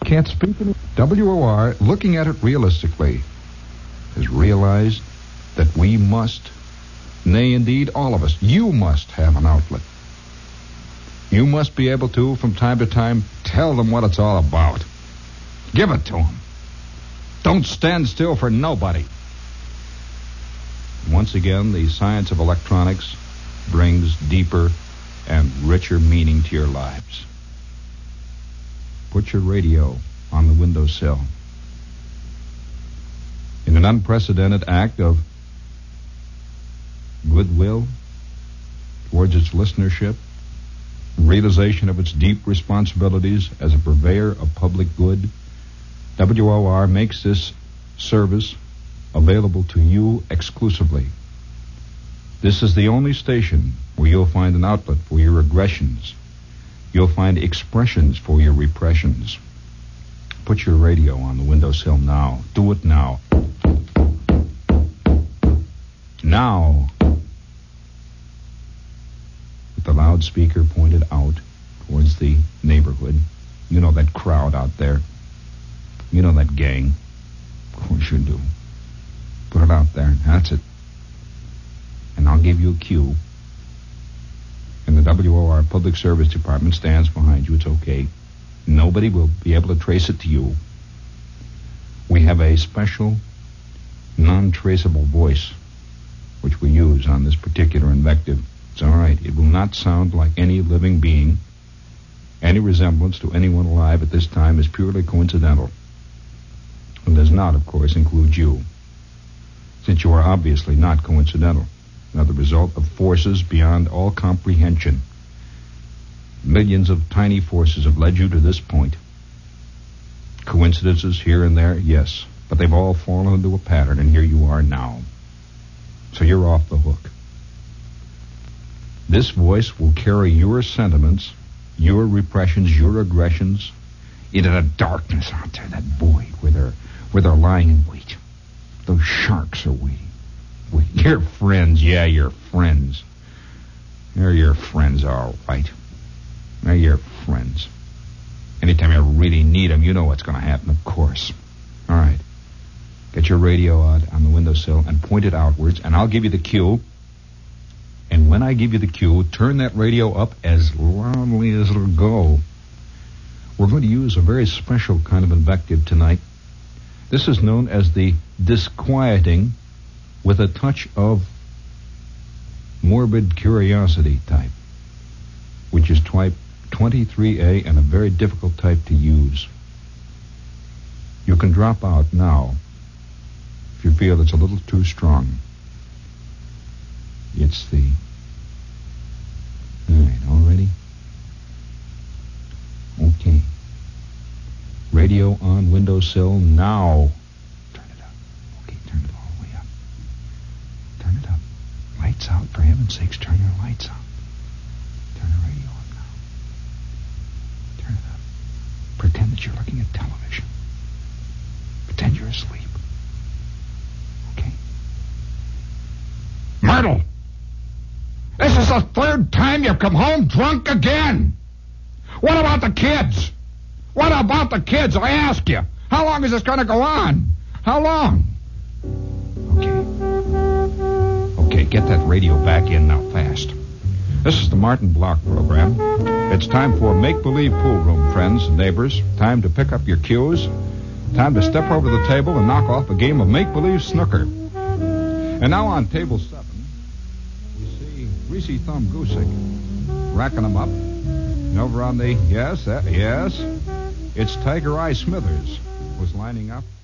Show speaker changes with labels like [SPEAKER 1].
[SPEAKER 1] can't speak. WOR, looking at it realistically, has realized that we must, nay, indeed, all of us, you must have an outlet. You must be able to, from time to time, tell them what it's all about. Give it to them. Don't stand still for nobody. Once again, the science of electronics brings deeper and richer meaning to your lives. Put your radio on the windowsill. In an unprecedented act of goodwill towards its listenership, realization of its deep responsibilities as a purveyor of public good, WOR makes this service available to you exclusively. This is the only station where you'll find an outlet for your aggressions. You'll find expressions for your repressions. Put your radio on the windowsill now. Do it now. Now. With the loudspeaker pointed out towards the neighborhood. You know that crowd out there. You know that gang. Of course you do. Put it out there. That's it. And I'll give you a cue. And the WOR Public Service Department stands behind you. It's okay. Nobody will be able to trace it to you. We have a special, non-traceable voice which we use on this particular invective. It's all right. It will not sound like any living being. Any resemblance to anyone alive at this time is purely coincidental. And does not, of course, include you, since you are obviously not coincidental. Are the result of forces beyond all comprehension. Millions of tiny forces have led you to this point. Coincidences here and there, yes, but they've all fallen into a pattern, and here you are now. So you're off the hook. This voice will carry your sentiments, your repressions, your aggressions into the darkness out there, that void where they're lying in wait. Those sharks are waiting. Your friends, yeah, your friends. They're your friends, all right. They're your friends. Anytime you really need them, you know what's going to happen, of course. All right. Get your radio out on the windowsill and point it outwards, and I'll give you the cue. And when I give you the cue, turn that radio up as loudly as it'll go. We're going to use a very special kind of invective tonight. This is known as the disquieting with a touch of morbid curiosity type, which is type 23A and a very difficult type to use. You can drop out now if you feel it's a little too strong. It's the... All right, all ready? Okay. Radio on windowsill now. Turn it up. Okay, turn it all the way up. Turn it up. Lights out, for heaven's sakes, turn your lights out. Turn the radio up now. Turn it up. Pretend that you're looking at television. Pretend you're asleep. Okay? Myrtle! This is the third time you've come home drunk again! What about the kids? What about the kids, I ask you? How long is this going to go on? How long? Okay, get that radio back in now, fast. This is the Martin Block program. It's time for Make-Believe Pool Room, friends and neighbors. Time to pick up your cues. Time to step over the table and knock off a game of Make-Believe Snooker. And now on table 7, we see Greasy Thumb Goosick racking them up. And over on the, yes, it's Tiger Eye Smithers was lining up.